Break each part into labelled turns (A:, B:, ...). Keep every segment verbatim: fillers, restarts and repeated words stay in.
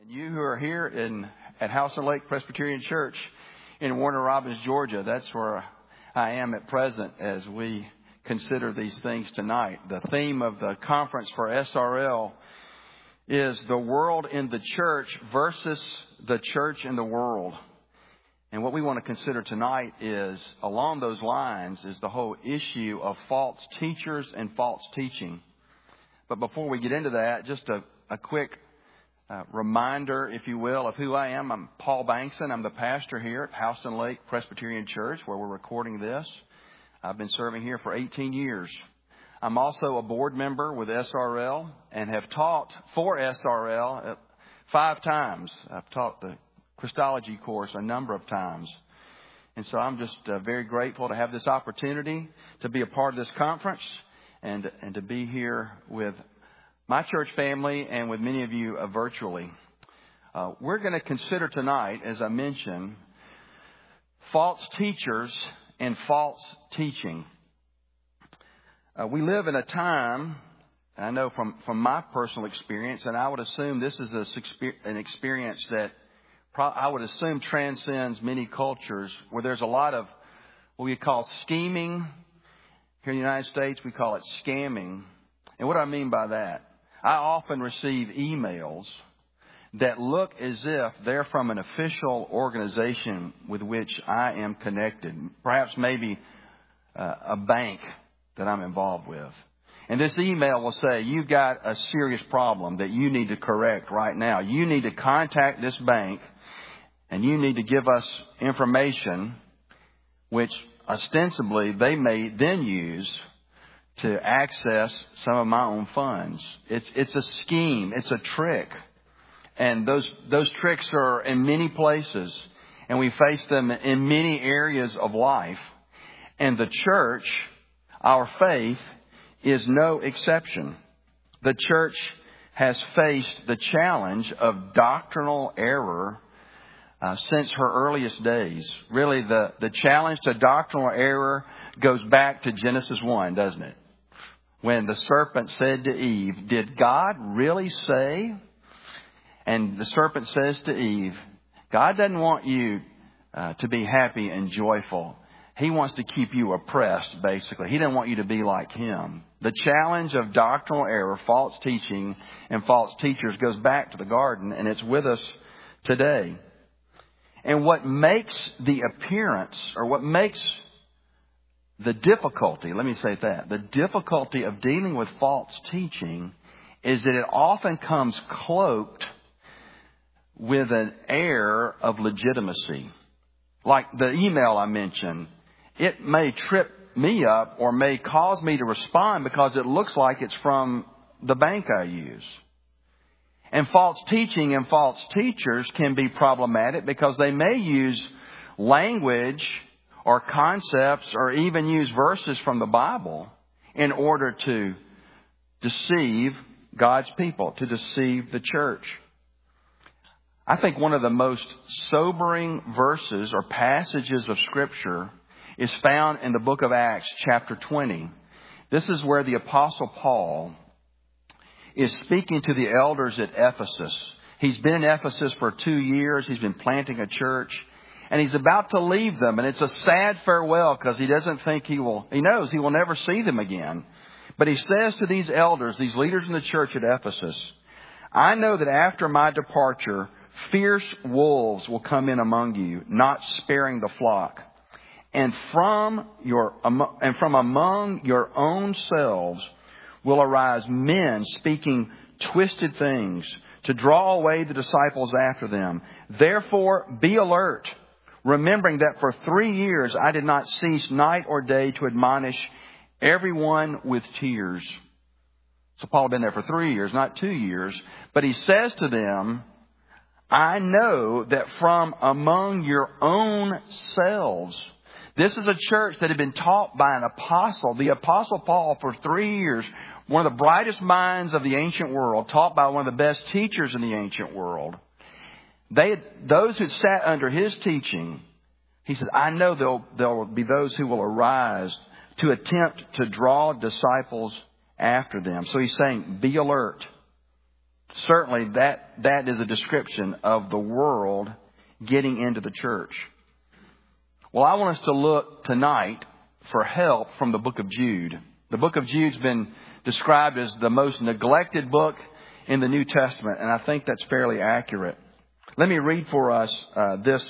A: You who are here in at House and Lake Presbyterian Church in Warner Robins, Georgia, that's where I am at present as we consider these things tonight. The theme of the conference for S R L is the world in the church versus the church in the world. And what we want to consider tonight is, along those lines, is the whole issue of false teachers and false teaching. But before we get into that, just a, a quick uh, reminder, if you will, of who I am. I'm Paul Bankson. I'm the pastor here at House and Lake Presbyterian Church, where we're recording this. I've been serving here for eighteen years. I'm also a board member with S R L and have taught for S R L five times. I've taught the Christology course a number of times. And so I'm just uh, very grateful to have this opportunity to be a part of this conference and, and to be here with my church family and with many of you uh, virtually. Uh, we're going to consider tonight, as I mentioned, false teachers and false teaching. Uh, we live in a time, I know from, from my personal experience, and I would assume this is a, an experience that I would assume transcends many cultures, where there's a lot of what we call scheming. Here in the United States, we call it scamming. And what do I mean by that? I often receive emails that look as if they're from an official organization with which I am connected. Perhaps maybe uh, a bank that I'm involved with. And this email will say, you've got a serious problem that you need to correct right now. You need to contact this bank and you need to give us information which ostensibly they may then use to access some of my own funds. It's it's a scheme. It's a trick. And those those tricks are in many places. And we face them in many areas of life. And the church, our faith, is no exception. The church has faced the challenge of doctrinal error uh, since her earliest days. Really, the, the challenge to doctrinal error goes back to Genesis one, doesn't it? When the serpent said to Eve, did God really say? And the serpent says to Eve, God doesn't want you uh, to be happy and joyful. He wants to keep you oppressed, basically. He doesn't want you to be like him. The challenge of doctrinal error, false teaching, and false teachers goes back to the garden, and it's with us today. And what makes the appearance, or what makes the difficulty, let me say that, the difficulty of dealing with false teaching is that it often comes cloaked with an air of legitimacy. Like the email I mentioned, it may trip me up or may cause me to respond because it looks like it's from the bank I use. And false teaching and false teachers can be problematic because they may use language or concepts or even use verses from the Bible in order to deceive God's people, to deceive the church. I think one of the most sobering verses or passages of Scripture is found in the book of Acts, chapter twenty. This is where the Apostle Paul is speaking to the elders at Ephesus. He's been in Ephesus for two years. He's been planting a church. And he's about to leave them. And it's a sad farewell because he doesn't think he will, he knows he will never see them again. But he says to these elders, these leaders in the church at Ephesus, I know that after my departure, fierce wolves will come in among you, not sparing the flock. And from your and from among your own selves will arise men speaking twisted things to draw away the disciples after them. Therefore, be alert, remembering that for three years I did not cease night or day to admonish everyone with tears. So Paul had been there for three years, not two years. But he says to them, I know that from among your own selves. This is a church that had been taught by an apostle, the Apostle Paul, for three years. One of the brightest minds of the ancient world, taught by one of the best teachers in the ancient world. They, those who sat under his teaching, he says, I know there'll, there will be those who will arise to attempt to draw disciples after them. So he's saying, be alert. certainly that, that is a description of the world getting into the church. Well, I want us to look tonight for help from the book of Jude. The book of Jude's been described as the most neglected book in the New Testament, and I think that's fairly accurate. Let me read for us uh, this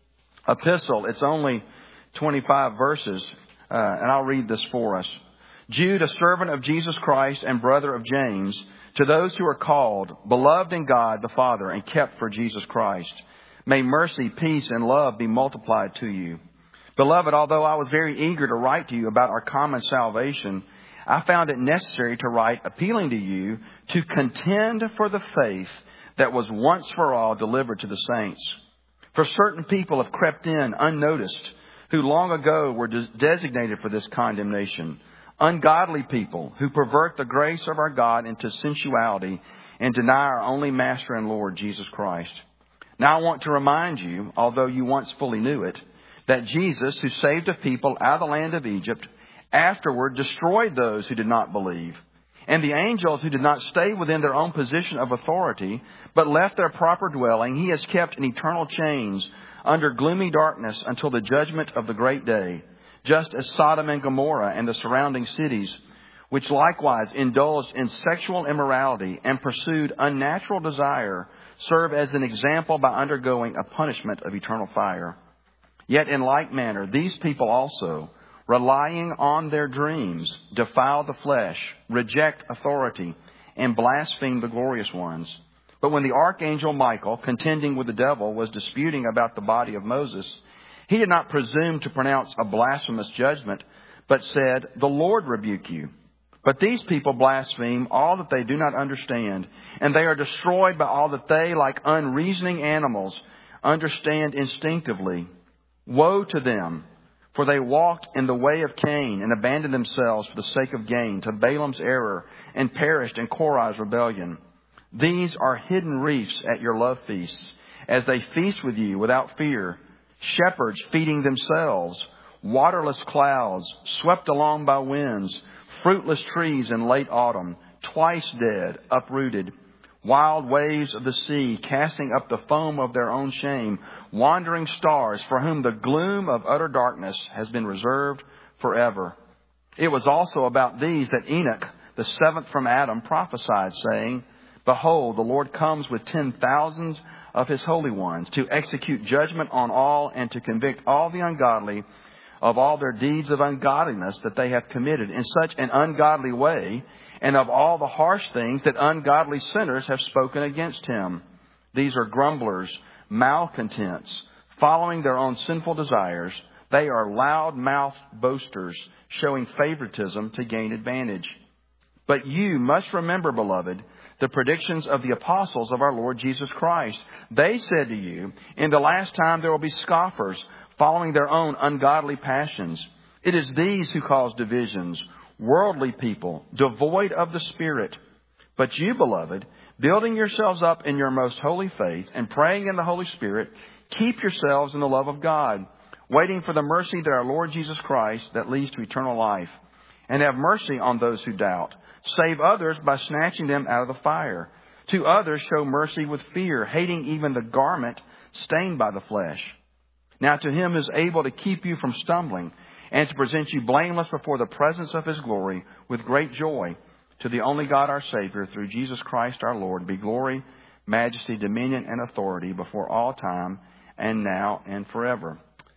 A: epistle. It's only twenty-five verses, uh, and I'll read this for us. Jude, a servant of Jesus Christ and brother of James, to those who are called, beloved in God the Father, and kept for Jesus Christ, may mercy, peace, and love be multiplied to you. Beloved, although I was very eager to write to you about our common salvation, I found it necessary to write appealing to you to contend for the faith that was once for all delivered to the saints. For certain people have crept in unnoticed, who long ago were des- designated for this condemnation. Ungodly people who pervert the grace of our God into sensuality and deny our only Master and Lord, Jesus Christ. Now I want to remind you, although you once fully knew it, that Jesus, who saved a people out of the land of Egypt, afterward destroyed those who did not believe. And the angels who did not stay within their own position of authority, but left their proper dwelling, he has kept in eternal chains under gloomy darkness until the judgment of the great day. Just as Sodom and Gomorrah and the surrounding cities, which likewise indulged in sexual immorality and pursued unnatural desire, serve as an example by undergoing a punishment of eternal fire. Yet in like manner, these people also, relying on their dreams, defile the flesh, reject authority, and blaspheme the glorious ones. But when the archangel Michael, contending with the devil, was disputing about the body of Moses, he did not presume to pronounce a blasphemous judgment, but said, "The Lord rebuke you." But these people blaspheme all that they do not understand, and they are destroyed by all that they, like unreasoning animals, understand instinctively. Woe to them, for they walked in the way of Cain and abandoned themselves for the sake of gain to Balaam's error and perished in Korah's rebellion. These are hidden reefs at your love feasts, as they feast with you without fear. Shepherds feeding themselves, waterless clouds, swept along by winds, fruitless trees in late autumn, twice dead, uprooted, wild waves of the sea, casting up the foam of their own shame, wandering stars for whom the gloom of utter darkness has been reserved forever. It was also about these that Enoch, the seventh from Adam, prophesied, saying, "Behold, the Lord comes with ten thousands of his holy ones to execute judgment on all and to convict all the ungodly of all their deeds of ungodliness that they have committed in such an ungodly way, and of all the harsh things that ungodly sinners have spoken against him. These are grumblers, malcontents, following their own sinful desires. They are loud-mouthed boasters, showing favoritism to gain advantage. But you must remember, beloved, the predictions of the apostles of our Lord Jesus Christ. They said to you, in the last time there will be scoffers, following their own ungodly passions. It is these who cause divisions, worldly people, devoid of the Spirit. But you, beloved, building yourselves up in your most holy faith and praying in the Holy Spirit, keep yourselves in the love of God, waiting for the mercy that our Lord Jesus Christ that leads to eternal life. And have mercy on those who doubt. Save others by snatching them out of the fire. To others show mercy with fear, hating even the garment stained by the flesh. Now to him who is able to keep you from stumbling and to present you blameless before the presence of his glory with great joy, to the only God our Savior, through Jesus Christ our Lord, be glory, majesty, dominion, and authority before all time and now and forever.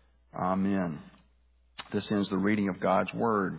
A: Amen. This ends the reading of God's Word.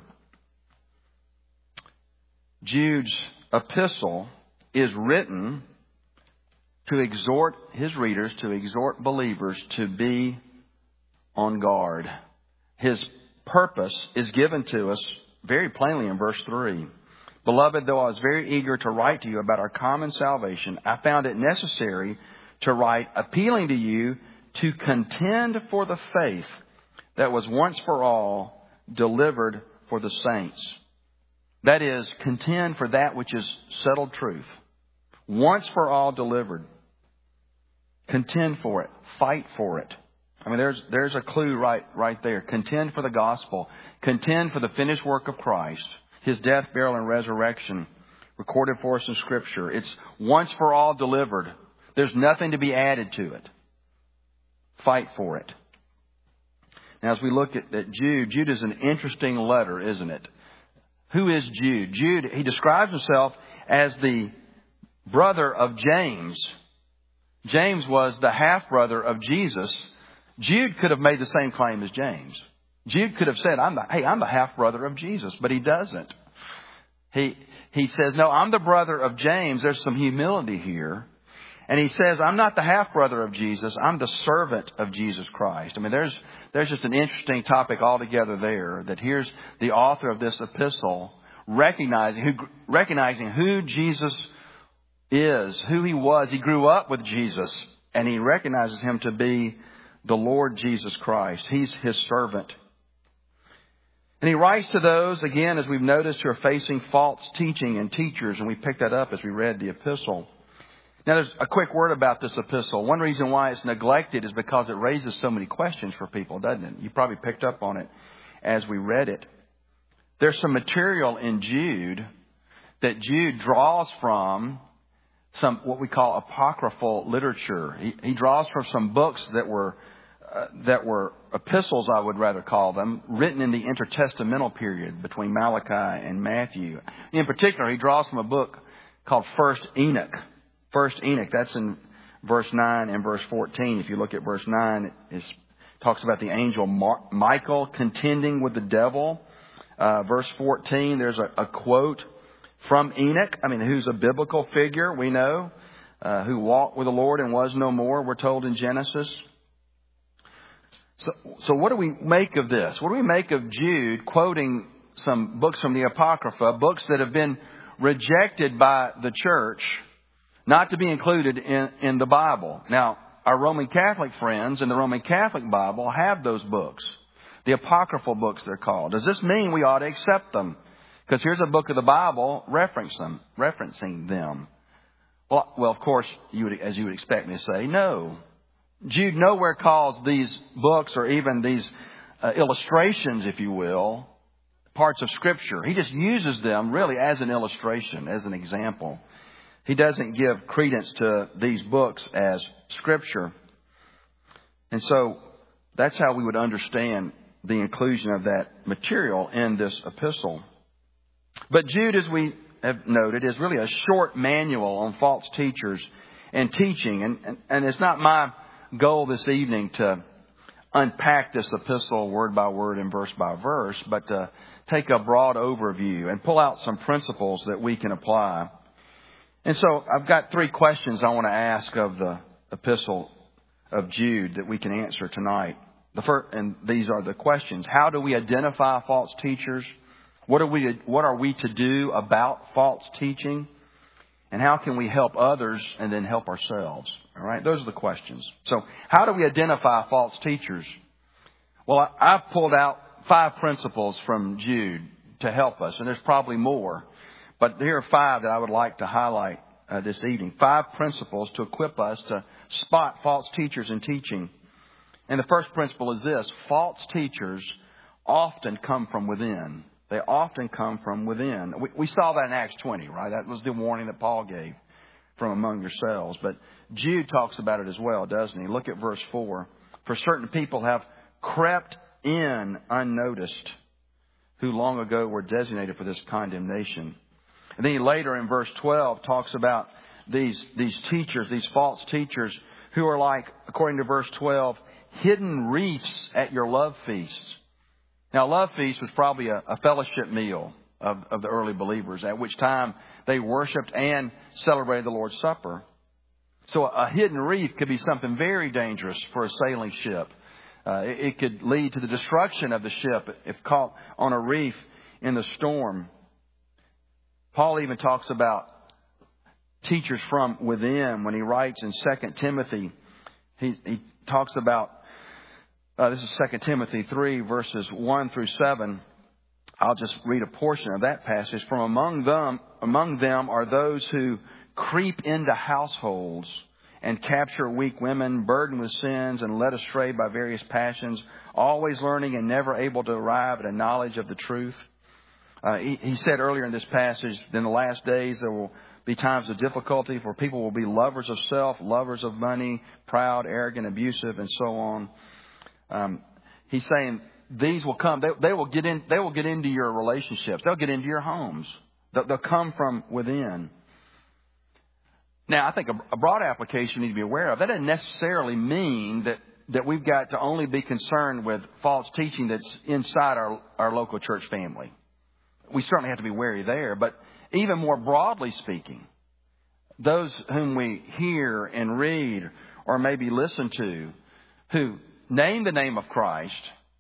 A: Jude's epistle is written to exhort his readers, to exhort believers to be on guard. His purpose is given to us very plainly in verse three. Beloved, though I was very eager to write to you about our common salvation, I found it necessary to write appealing to you to contend for the faith that was once for all delivered for the saints. That is, contend for that which is settled truth. Once for all delivered. Contend for it. Fight for it. I mean, there's there's a clue right, right there. Contend for the gospel. Contend for the finished work of Christ. His death, burial, and resurrection. recorded for us in Scripture. It's once for all delivered. There's nothing to be added to it. Fight for it. Now, as we look at, at Jude, Jude is an interesting letter, isn't it? Who is Jude? Jude, he describes himself as the brother of James. James was the half-brother of Jesus. Jude could have made the same claim as James. Jude could have said, I'm the, hey, I'm the half-brother of Jesus, but he doesn't. He, he says, no, I'm the brother of James. There's some humility here. And he says, I'm not the half-brother of Jesus. I'm the servant of Jesus Christ. I mean, there's, there's just an interesting topic altogether there, that here's the author of this epistle recognizing who, recognizing who Jesus is, who he was. He grew up with Jesus, and he recognizes him to be the Lord Jesus Christ. He's his servant. And he writes to those, again, as we've noticed, who are facing false teaching and teachers. And we picked that up as we read the epistle. Now, there's a quick word about this epistle. One reason why it's neglected is because it raises so many questions for people, doesn't it? You probably picked up on it as we read it. There's some material in Jude that Jude draws from some what we call apocryphal literature. He, he draws from some books that were uh, that were epistles, I would rather call them, written in the intertestamental period between Malachi and Matthew. In particular, he draws from a book called First Enoch. First Enoch, that's in verse nine and verse fourteen. If you look at verse nine, it talks about the angel Mar- Michael contending with the devil. Uh, verse fourteen, there's a, a quote from Enoch, I mean, who's a biblical figure, we know, uh, who walked with the Lord and was no more, we're told in Genesis. So, so what do we make of this? What do we make of Jude quoting some books from the Apocrypha, books that have been rejected by the church, not to be included in, in the Bible? Now, our Roman Catholic friends in the Roman Catholic Bible have those books, the apocryphal books they're called. Does this mean we ought to accept them? Because here's a book of the Bible reference them, referencing them. Well, well, of course, you would, as you would expect me to say, no. Jude nowhere calls these books or even these uh, illustrations, if you will, parts of Scripture. He just uses them really as an illustration, as an example. He doesn't give credence to these books as Scripture. And so that's how we would understand the inclusion of that material in this epistle. But Jude, as we have noted, is really a short manual on false teachers and teaching. And, and, and it's not my goal this evening to unpack this epistle word by word and verse by verse, but to take a broad overview and pull out some principles that we can apply. And so I've got three questions I want to ask of the epistle of Jude that we can answer tonight. The first, and these are the questions. How do we identify false teachers? What are we, what are we to do about false teaching? And how can we help others and then help ourselves? All right. Those are the questions. So how do we identify false teachers? Well, I, I've pulled out five principles from Jude to help us, and there's probably more. But here are five that I would like to highlight uh, this evening. Five principles to equip us to spot false teachers in teaching. And the first principle is this: false teachers often come from within. They often come from within. We, we saw that in Acts twenty, right? That was the warning that Paul gave, from among yourselves. But Jude talks about it as well, doesn't he? Look at verse four. For certain people have crept in unnoticed, who long ago were designated for this condemnation. And then he later in verse twelve talks about these, these teachers, these false teachers, who are like, according to verse twelve, hidden reefs at your love feasts. Now, love feast was probably a, a fellowship meal of, of the early believers, at which time they worshipped and celebrated the Lord's Supper. So a hidden reef could be something very dangerous for a sailing ship. Uh, it, it could lead to the destruction of the ship if caught on a reef in the storm. Paul even talks about teachers from within when he writes in Second Timothy. He, he talks about, uh, this is Second Timothy three, verses one through seven. I'll just read a portion of that passage. From among them, among them are those who creep into households and capture weak women, burdened with sins and led astray by various passions, always learning and never able to arrive at a knowledge of the truth. Uh, he, he said earlier in this passage, in the last days there will be times of difficulty, for people will be lovers of self, lovers of money, proud, arrogant, abusive, and so on. Um, he's saying these will come. They, they will get in. They will get into your relationships. They'll get into your homes. They'll, they'll come from within. Now, I think a, a broad application you need to be aware of. That doesn't necessarily mean that, that we've got to only be concerned with false teaching that's inside our, our local church family. We certainly have to be wary there. But even more broadly speaking, those whom we hear and read or maybe listen to who name the name of Christ,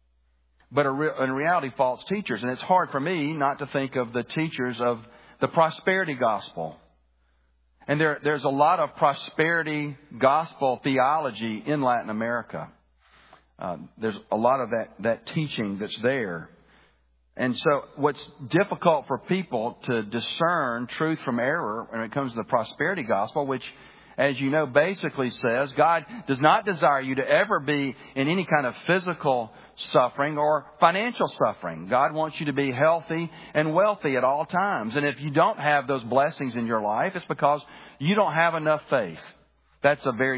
A: but are in reality false teachers. And it's hard for me not to think of the teachers of the prosperity gospel. And there, there's a lot of prosperity gospel theology in Latin America. Uh, there's a lot of that, that teaching that's there. And so what's difficult for people to discern truth from error when it comes to the prosperity gospel, which, as you know, basically says God does not desire you to ever be in any kind of physical suffering or financial suffering. God wants you to be healthy and wealthy at all times. And if you don't have those blessings in your life, it's because you don't have enough faith. That's a very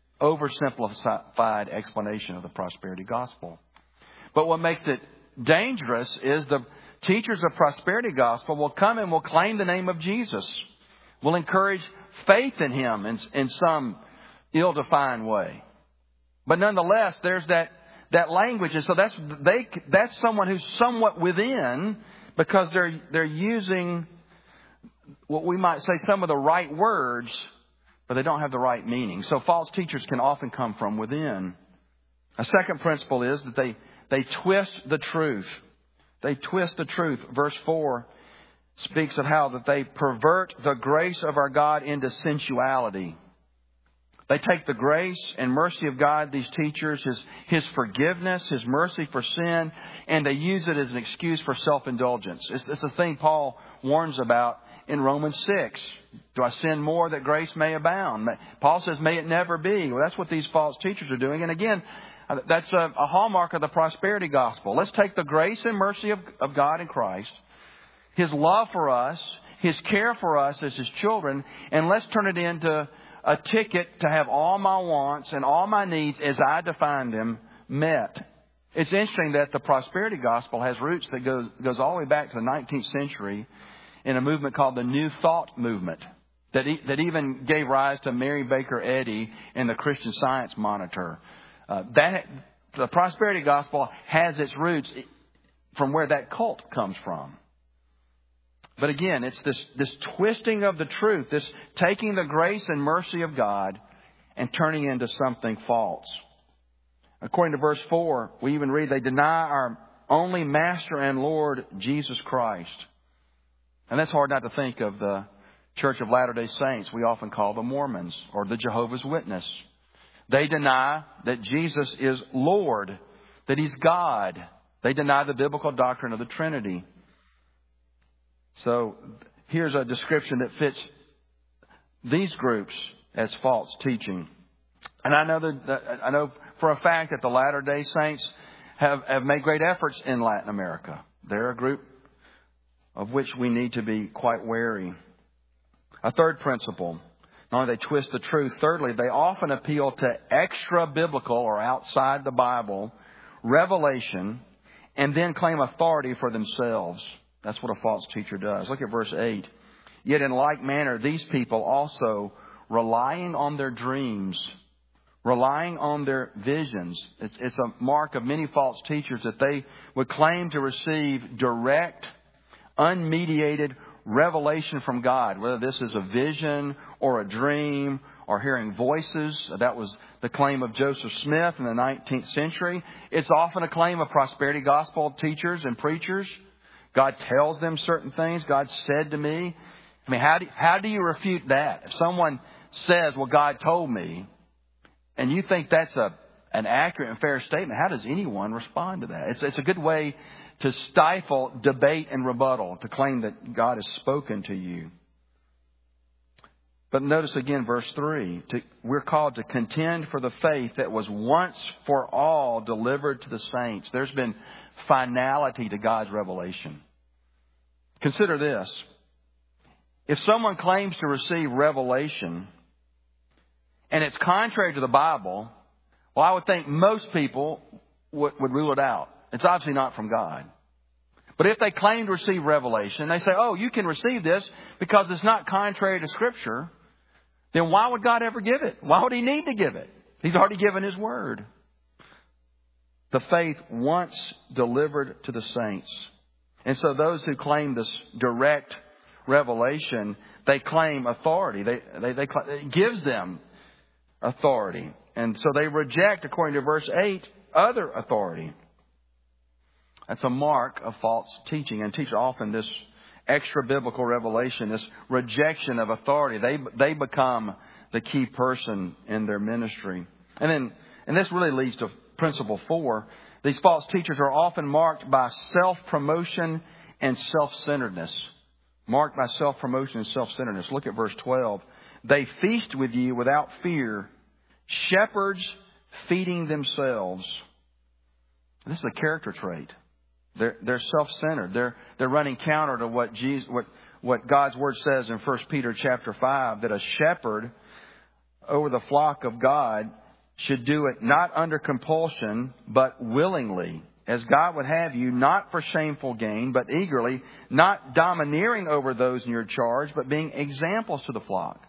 A: oversimplified explanation of the prosperity gospel. But what makes it dangerous is the teachers of prosperity gospel will come and will claim the name of Jesus, will encourage faith in Him in, in some ill-defined way. But nonetheless, there's that, that language. And so that's, they, that's someone who's somewhat within, because they're, they're using what we might say some of the right words, but they don't have the right meaning. So false teachers can often come from within. A second principle is that they, they twist the truth. They twist the truth. Verse four speaks of how that they pervert the grace of our God into sensuality. They take the grace and mercy of God, these teachers, His, His forgiveness, His mercy for sin, and they use it as an excuse for self-indulgence. It's, it's a thing Paul warns about in Romans six. Do I sin more that grace may abound? Paul says, may it never be. Well, that's what these false teachers are doing. And again, that's a, a hallmark of the prosperity gospel. Let's take the grace and mercy of, of God in Christ, His love for us, His care for us as His children, and let's turn it into a ticket to have all my wants and all my needs as I define them met. It's interesting that the prosperity gospel has roots that goes, goes all the way back to the nineteenth century in a movement called the New Thought movement that, e- that even gave rise to Mary Baker Eddy and the Christian Science Monitor. Uh, that the prosperity gospel has its roots from where that cult comes from. But again, it's this, this twisting of the truth, this taking the grace and mercy of God and turning into something false. According to verse four, we even read, they deny our only Master and Lord, Jesus Christ. And that's hard not to think of the Church of Latter-day Saints. We often call the Mormons or the Jehovah's Witness. They deny that Jesus is Lord, that He's God. They deny the biblical doctrine of the Trinity. So here's a description that fits these groups as false teaching. And I know that I know for a fact that the Latter-day Saints have, have made great efforts in Latin America. They're a group of which we need to be quite wary. A third principle, not only they twist the truth, thirdly, they often appeal to extra-biblical or outside the Bible revelation and then claim authority for themselves. That's what a false teacher does. Look at verse eight. Yet in like manner, these people also, relying on their dreams, relying on their visions. It's, it's a mark of many false teachers that they would claim to receive direct, unmediated revelation from God, whether this is a vision or a dream or hearing voices. That was the claim of Joseph Smith in the nineteenth century. It's often a claim of prosperity gospel teachers and preachers. God tells them certain things. God said to me. I mean, how do, how do you refute that? If someone says, well, God told me, and you think that's a an accurate and fair statement, how does anyone respond to that? It's, it's a good way to stifle debate and rebuttal, to claim that God has spoken to you. But notice again, verse three, to, we're called to contend for the faith that was once for all delivered to the saints. There's been finality to God's revelation. Consider this. If someone claims to receive revelation and it's contrary to the Bible, well, I would think most people would, would rule it out. It's obviously not from God. But if they claim to receive revelation, they say, oh, you can receive this because it's not contrary to Scripture, then why would God ever give it? Why would He need to give it? He's already given His Word. The faith once delivered to the saints. And so those who claim this direct revelation, they claim authority. They, they, they, it gives them authority. And so they reject, according to verse eight, other authority. That's a mark of false teaching. And teach often this extra biblical revelation, this rejection of authority. They, they become the key person in their ministry. And then, and this really leads to principle four. These false teachers are often marked by self-promotion and self-centeredness. Marked by self-promotion and self-centeredness. Look at verse twelve. They feast with you without fear, shepherds feeding themselves. This is a character trait. They're, they're self-centered. They're, they're running counter to what Jesus, what, what God's Word says in First Peter chapter five, that a shepherd over the flock of God should do it not under compulsion, but willingly, as God would have you, not for shameful gain, but eagerly, not domineering over those in your charge, but being examples to the flock.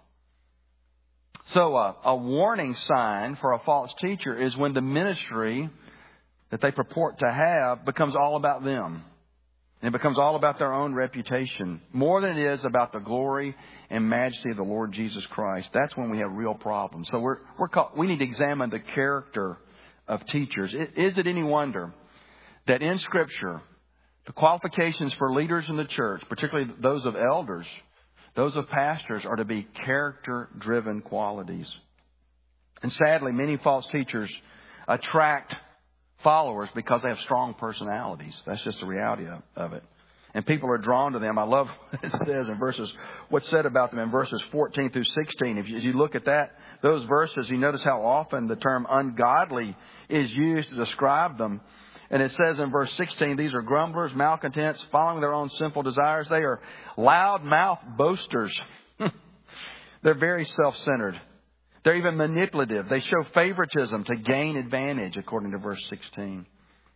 A: So uh, a warning sign for a false teacher is when the ministry that they purport to have becomes all about them. And it becomes all about their own reputation, more than it is about the glory and majesty of the Lord Jesus Christ. That's when we have real problems. So we're, we're called, we need to examine the character of teachers. Is it any wonder that in Scripture, the qualifications for leaders in the church, particularly those of elders, those of pastors, are to be character-driven qualities? And sadly, many false teachers attract followers because they have strong personalities. That's just the reality of, of it. And people are drawn to them. I love what it says in verses, what's said about them in verses fourteen through sixteen. If you, as you look at that, those verses, you notice how often the term ungodly is used to describe them. And it says in verse sixteen, these are grumblers, malcontents, following their own sinful desires. They are loud-mouthed boasters. They're very self-centered. They're even manipulative. They show favoritism to gain advantage, according to verse sixteen.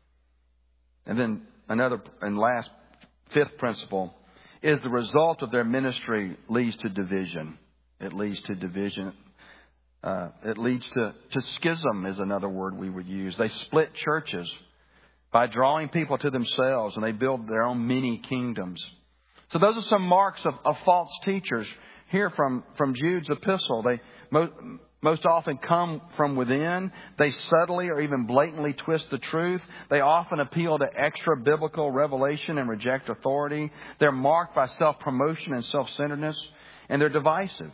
A: And then another and last, fifth principle is the result of their ministry leads to division. It leads to division. Uh, it leads to, to schism is another word we would use. They split churches by drawing people to themselves, and they build their own mini kingdoms. So those are some marks of, of false teachers. Here from, from Jude's epistle, they most, most often come from within. They subtly or even blatantly twist the truth. They often appeal to extra biblical revelation and reject authority. They're marked by self-promotion and self-centeredness, and they're divisive.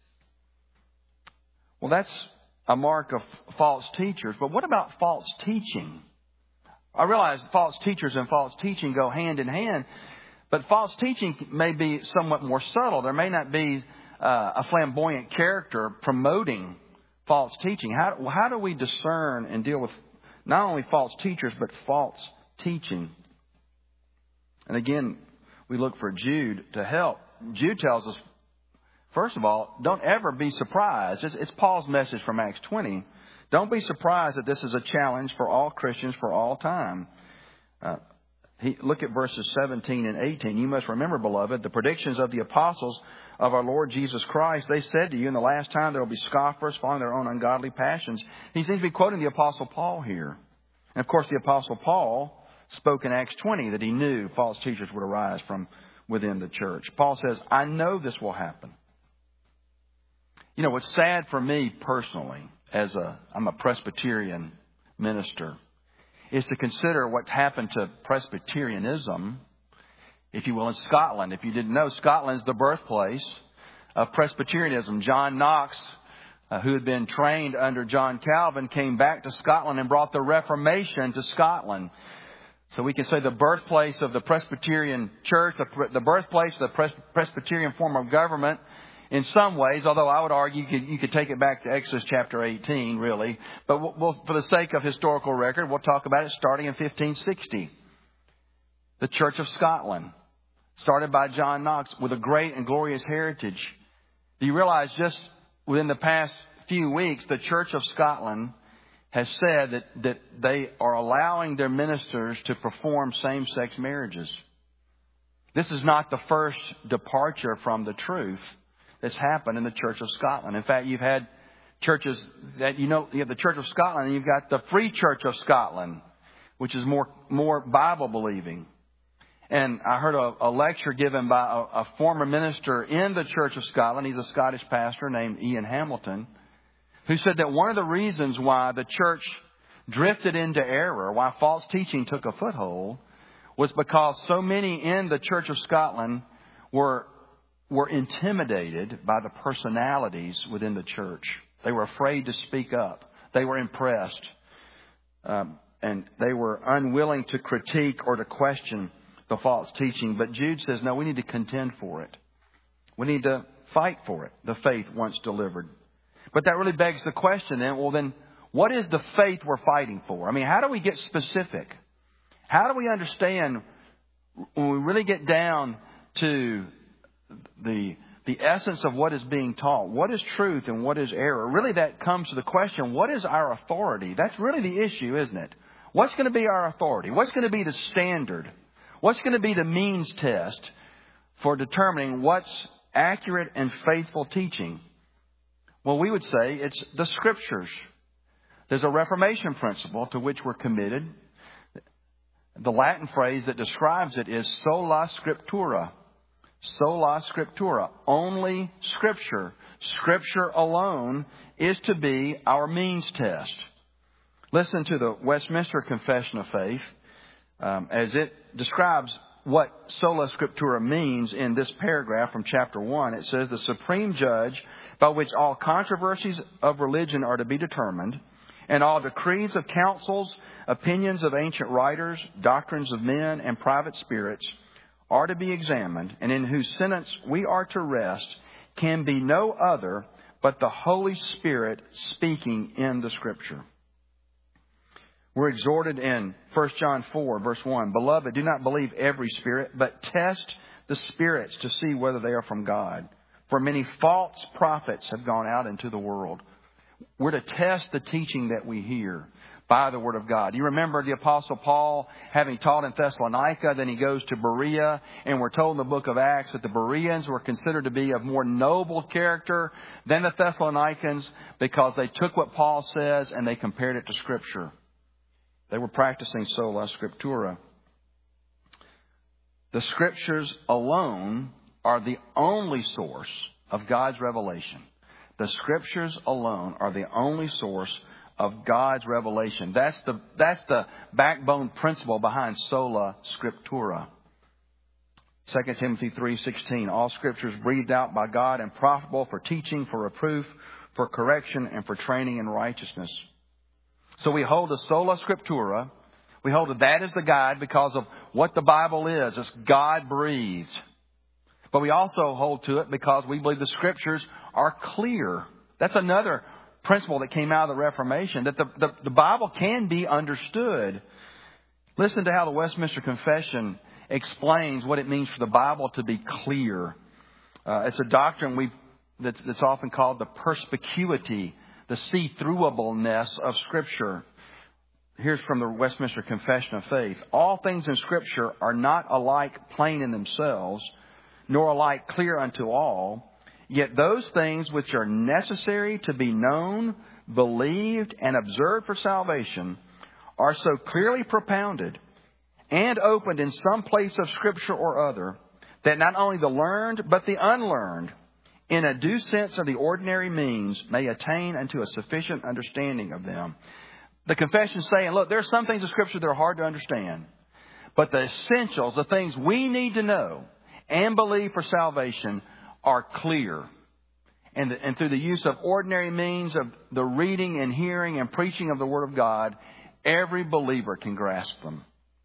A: Well, that's a mark of false teachers. But what about false teaching? I realize false teachers and false teaching go hand in hand. But false teaching may be somewhat more subtle. There may not be uh, a flamboyant character promoting false teaching. How, how do we discern and deal with not only false teachers, but false teaching? And again, we look for Jude to help. Jude tells us, first of all, don't ever be surprised. It's, it's Paul's message from Acts twenty. Don't be surprised that this is a challenge for all Christians for all time. Uh, He, look at verses seventeen and eighteen. You must remember, beloved, the predictions of the apostles of our Lord Jesus Christ. They said to you, in the last time there will be scoffers following their own ungodly passions. He seems to be quoting the Apostle Paul here. And of course, the Apostle Paul spoke in Acts twenty that he knew false teachers would arise from within the church. Paul says, I know this will happen. You know, what's sad for me personally, as a I'm a Presbyterian minister, is to consider what happened to Presbyterianism, if you will, in Scotland. If you didn't know, Scotland's the birthplace of Presbyterianism. John Knox, uh, who had been trained under John Calvin, came back to Scotland and brought the Reformation to Scotland. So we can say the birthplace of the Presbyterian Church, the, the birthplace of the Pres- Presbyterian form of government. In some ways, although I would argue you could, you could take it back to Exodus chapter eighteen, really. But we'll, we'll, for the sake of historical record, we'll talk about it starting in fifteen sixty. The Church of Scotland. started by John Knox with a great and glorious heritage. Do you realize just within the past few weeks, the Church of Scotland has said that, that they are allowing their ministers to perform same-sex marriages. This is not the first departure from the truth that's happened in the Church of Scotland. In fact, you've had churches that, you know, you have the Church of Scotland and you've got the Free Church of Scotland, which is more, more Bible believing. And I heard a, a lecture given by a, a former minister in the Church of Scotland. He's a Scottish pastor named Ian Hamilton, who said that one of the reasons why the church drifted into error, why false teaching took a foothold, was because so many in the Church of Scotland were were intimidated by the personalities within the church. They were afraid to speak up. They were impressed. Um, and they were unwilling to critique or to question the false teaching. But Jude says, no, we need to contend for it. We need to fight for it, the faith once delivered. But that really begs the question then, well then, what is the faith we're fighting for? I mean, how do we get specific? How do we understand when we really get down to the the essence of what is being taught? What is truth and what is error? Really, that comes to the question, what is our authority? That's really the issue, isn't it? What's going to be our authority? What's going to be the standard? What's going to be the means test for determining what's accurate and faithful teaching? Well, we would say it's the Scriptures. There's a Reformation principle to which we're committed. The Latin phrase that describes it is sola scriptura. Sola scriptura. Only Scripture. Scripture alone is to be our means test. Listen to the Westminster Confession of Faith um, as it describes what sola scriptura means in this paragraph from chapter one. It says, the supreme judge by which all controversies of religion are to be determined, and all decrees of councils, opinions of ancient writers, doctrines of men, and private spirits are to be examined, and in whose sentence we are to rest, can be no other but the Holy Spirit speaking in the Scripture. We're exhorted in First John four, verse one, Beloved, do not believe every spirit, but test the spirits to see whether they are from God. For many false prophets have gone out into the world. We're to test the teaching that we hear by the Word of God. You remember the Apostle Paul having taught in Thessalonica, then he goes to Berea, and we're told in the book of Acts that the Bereans were considered to be of more noble character than the Thessalonians because they took what Paul says and they compared it to Scripture. They were practicing sola scriptura. The Scriptures alone are the only source of God's revelation. The Scriptures alone are the only source of God's revelation. That's the, that's the backbone principle behind sola scriptura. Second Timothy three sixteen, all Scripture is breathed out by God and profitable for teaching, for reproof, for correction, and for training in righteousness. So we hold the sola scriptura. We hold that that is the guide because of what the Bible is. It's God-breathed. But we also hold to it because we believe the Scriptures are clear. That's another principle that came out of the Reformation, that the, the, the Bible can be understood. Listen to how the Westminster Confession explains what it means for the Bible to be clear. Uh, it's a doctrine we that's, that's often called the perspicuity, the see-throughable-ness of Scripture. Here's from the Westminster Confession of Faith. All things in Scripture are not alike plain in themselves, nor alike clear unto all. Yet those things which are necessary to be known, believed, and observed for salvation are so clearly propounded and opened in some place of Scripture or other that not only the learned but the unlearned, in a due sense of the ordinary means, may attain unto a sufficient understanding of them. The confession is saying, look, there are some things in Scripture that are hard to understand, but the essentials, the things we need to know and believe for salvation, are clear. And, and through the use of ordinary means of the reading and hearing and preaching of the Word of God, every believer can grasp them.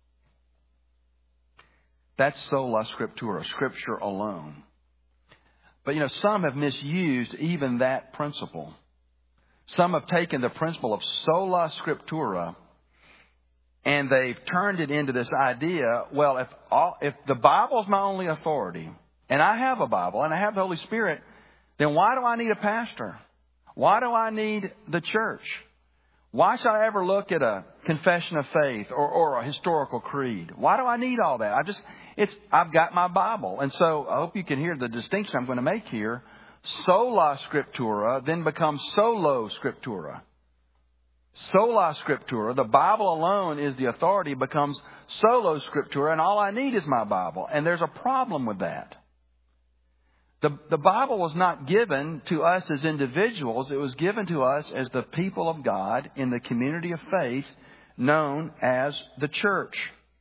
A: That's sola scriptura, Scripture alone. But, you know, some have misused even that principle. Some have taken the principle of sola scriptura And they've turned it into this idea, well, if all, if the Bible's my only authority, and I have a Bible, and I have the Holy Spirit, then why do I need a pastor? Why do I need the church? Why should I ever look at a confession of faith or, or a historical creed? Why do I need all that? I just, it's, I've got my Bible. And so I hope you can hear the distinction I'm going to make here. Sola Scriptura then becomes Solo Scriptura. Sola Scriptura, the Bible alone is the authority, becomes Solo Scriptura, and all I need is my Bible. And there's a problem with that. The, the Bible was not given to us as individuals. It was given to us as the people of God in the community of faith known as the church.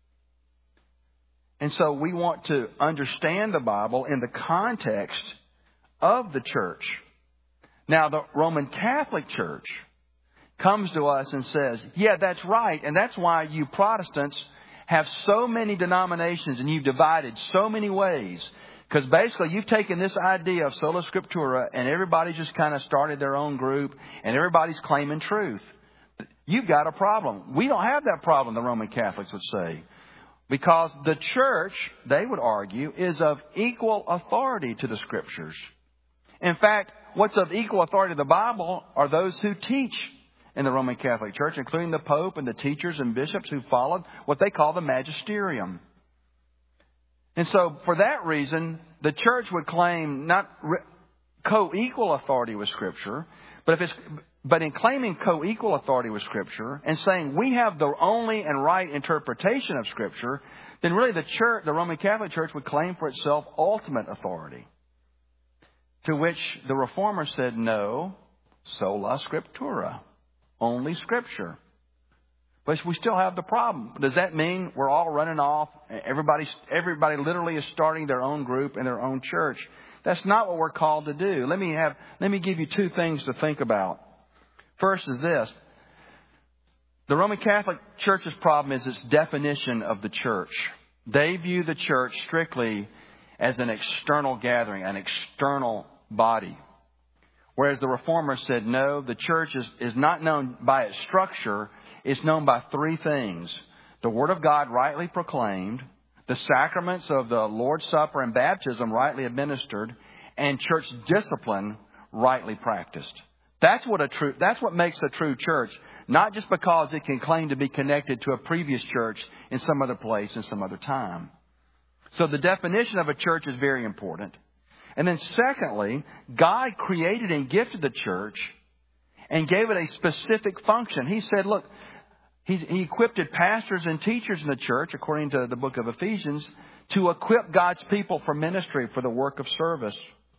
A: And so we want to understand the Bible in the context of the church. Now, the Roman Catholic Church comes to us and says, yeah, that's right. And that's why you Protestants have so many denominations and you've divided so many ways. Because basically you've taken this idea of Sola Scriptura and everybody just kind of started their own group and everybody's claiming truth. You've got a problem. We don't have that problem, the Roman Catholics would say. Because the church, they would argue, is of equal authority to the Scriptures. In fact, what's of equal authority to the Bible are those who teach in the Roman Catholic Church, including the Pope and the teachers and bishops who followed what they call the magisterium. And so for that reason, the church would claim not co-equal authority with Scripture, but if it's but in claiming co-equal authority with Scripture and saying we have the only and right interpretation of Scripture, then really the church, the Roman Catholic Church, would claim for itself ultimate authority. To which the Reformers said, no, sola Scriptura, only Scripture. But we still have the problem. Does that mean we're all running off? Everybody, everybody literally is starting their own group in their own church. That's not what we're called to do. Let me have, let me give you two things to think about. First is this. The Roman Catholic Church's problem is its definition of the church. They view the church strictly as an external gathering, an external body. Whereas the Reformers said, no, the church is, is not known by its structure. It's known by three things. The Word of God rightly proclaimed, the sacraments of the Lord's Supper and baptism rightly administered, and church discipline rightly practiced. That's what a true, that's what makes a true church. Not just because it can claim to be connected to a previous church in some other place in some other time. So the definition of a church is very important. And then secondly, God created and gifted the church and gave it a specific function. He said, look, he's, he equipped pastors and teachers in the church, according to the book of Ephesians, to equip God's people for ministry, for the work of service.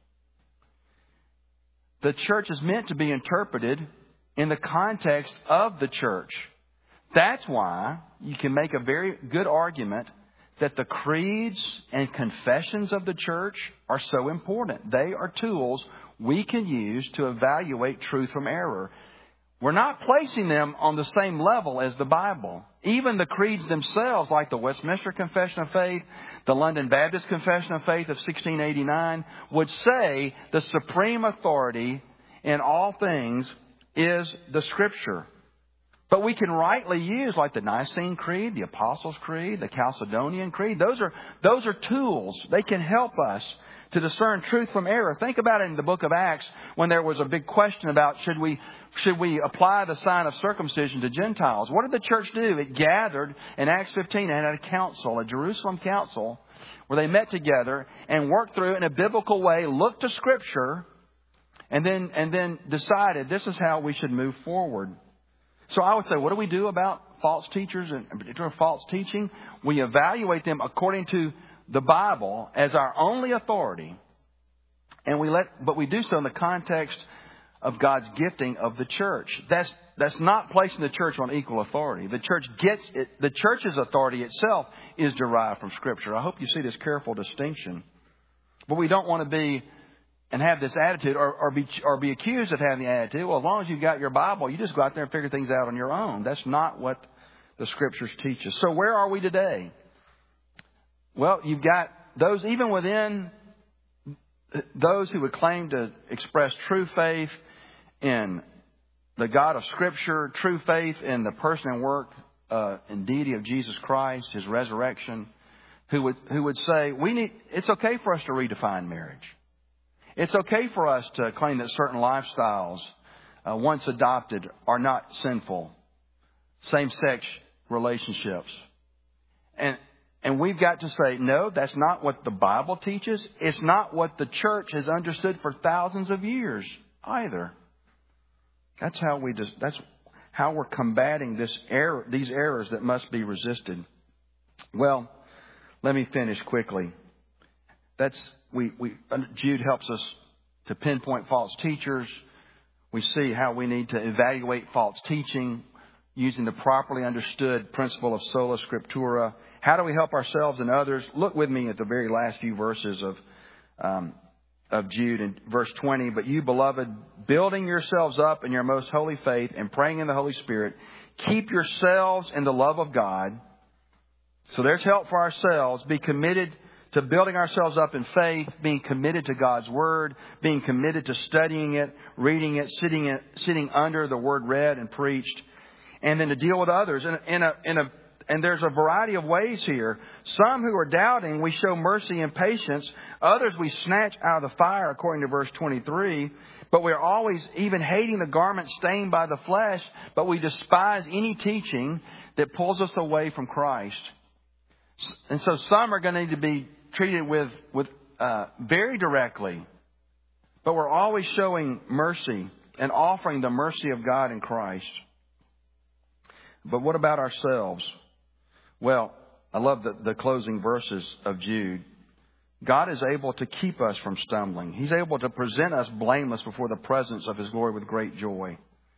A: The church is meant to be interpreted in the context of the church. That's why you can make a very good argument that the creeds and confessions of the church are so important. They are tools we can use to evaluate truth from error. We're not placing them on the same level as the Bible. Even the creeds themselves, like the Westminster Confession of Faith, the London Baptist Confession of Faith of sixteen eighty-nine, would say the supreme authority in all things is the Scripture. But we can rightly use, like the Nicene Creed, the Apostles' Creed, the Chalcedonian Creed. Those are, those are tools. They can help us to discern truth from error. Think about it in the book of Acts when there was a big question about should we, should we apply the sign of circumcision to Gentiles? What did the church do? It gathered in Acts fifteen and had a council, a Jerusalem council, where they met together and worked through in a biblical way, looked to Scripture, and then, and then decided this is how we should move forward. So I would say, what do we do about false teachers and in particular false teaching? We evaluate them according to the Bible as our only authority, and we let, but we do so in the context of God's gifting of the church. That's that's not placing the church on equal authority. The church gets it. The church's authority itself is derived from Scripture. I hope you see this careful distinction. But we don't want to be and have this attitude, or, or be or be accused of having the attitude. Well, as long as you've got your Bible, you just go out there and figure things out on your own. That's not what the Scriptures teach us. So where are we today? Well, you've got those, even within those who would claim to express true faith in the God of Scripture, true faith in the person and work uh, and deity of Jesus Christ, His resurrection, who would who would say, we need. It's okay for us to redefine marriage. It's okay for us to claim that certain lifestyles, uh, once adopted, are not sinful. Same-sex relationships. And and we've got to say, no, that's not what the Bible teaches. It's not what the church has understood for thousands of years either. That's how we just, that's how we're combating this error, these errors that must be resisted. Well, let me finish quickly. That's we we Jude helps us to pinpoint false teachers. We see how we need to evaluate false teaching using the properly understood principle of sola scriptura. How do we help ourselves and others? Look with me at the very last few verses of um, of Jude in verse twenty. But you, beloved, building yourselves up in your most holy faith and praying in the Holy Spirit, keep yourselves in the love of God. So there's help for ourselves. Be committed to building ourselves up in faith, being committed to God's Word, being committed to studying it, reading it, sitting it, sitting under the Word read and preached, and then to deal with others. In a, in a, in a, and there's a variety of ways here. Some who are doubting, we show mercy and patience. Others we snatch out of the fire, according to verse twenty-three. But we're always even hating the garment stained by the flesh, but we despise any teaching that pulls us away from Christ. And so some are going to need to be treated with, with uh, very directly. But we're always showing mercy and offering the mercy of God in Christ. But what about ourselves? Well, I love the, the closing verses of Jude. God is able to keep us from stumbling. He's able to present us blameless before the presence of His glory with great joy.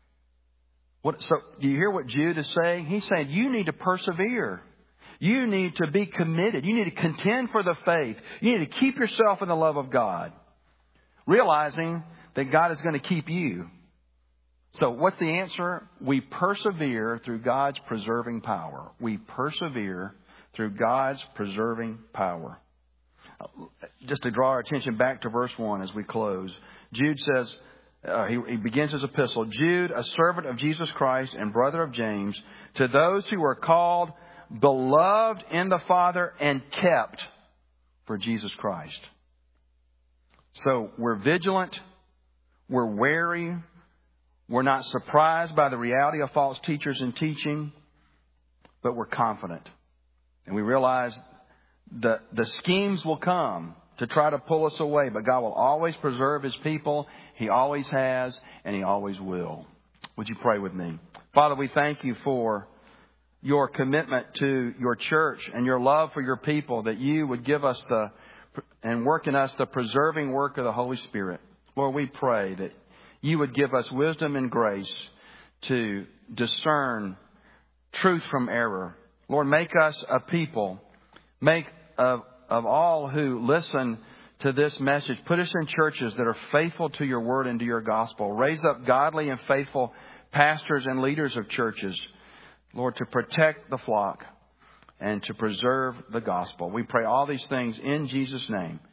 A: What, so do you hear what Jude is saying? He's saying you need to persevere. You need to be committed. You need to contend for the faith. You need to keep yourself in the love of God, realizing that God is going to keep you. So what's the answer? We persevere through God's preserving power. We persevere through God's preserving power. Just to draw our attention back to verse one as we close. Jude says, uh, he, he begins his epistle, Jude, a servant of Jesus Christ and brother of James, to those who are called, beloved in the Father, and kept for Jesus Christ. So we're vigilant. We're wary. We're not surprised by the reality of false teachers and teaching, but we're confident. And we realize that the schemes will come to try to pull us away, but God will always preserve His people. He always has, and He always will. Would you pray with me? Father, we thank You for Your commitment to Your church and Your love for Your people, that You would give us the and work in us the preserving work of the Holy Spirit. Lord, we pray that You would give us wisdom and grace to discern truth from error. Lord, make us a people. Make of, of all who listen to this message, put us in churches that are faithful to Your word and to Your gospel. Raise up godly and faithful pastors and leaders of churches, Lord, to protect the flock and to preserve the gospel. We pray all these things in Jesus' name.